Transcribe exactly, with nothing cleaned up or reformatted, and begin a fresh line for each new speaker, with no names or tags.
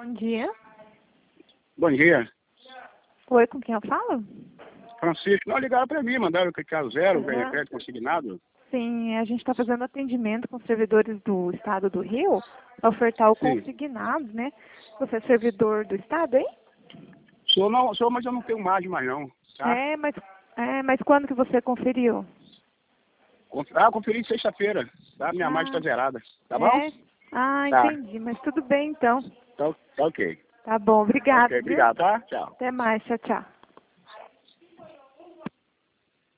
Bom dia.
Bom dia.
Oi, com quem eu falo?
Francisco, não ligaram para mim, mandaram que é zero,
Uhum.
ganha crédito consignado.
Sim, a gente está fazendo atendimento com servidores do Estado do Rio para ofertar o
Sim.
consignado, né? Você é servidor do Estado, hein?
Sou, não, sou, mas eu não tenho margem mais não, tá?
É, mas, é, mas quando que você conferiu?
Conf- Ah, conferi sexta-feira, tá? Minha margem
Ah,
está zerada, tá bom?
é? Ah,
Tá,
entendi, mas tudo bem então.
tá, tá ok.
Tá bom,
Tá
obrigado,
ok,
viu?
obrigado, tá? Tchau.
Até mais, tchau, tchau.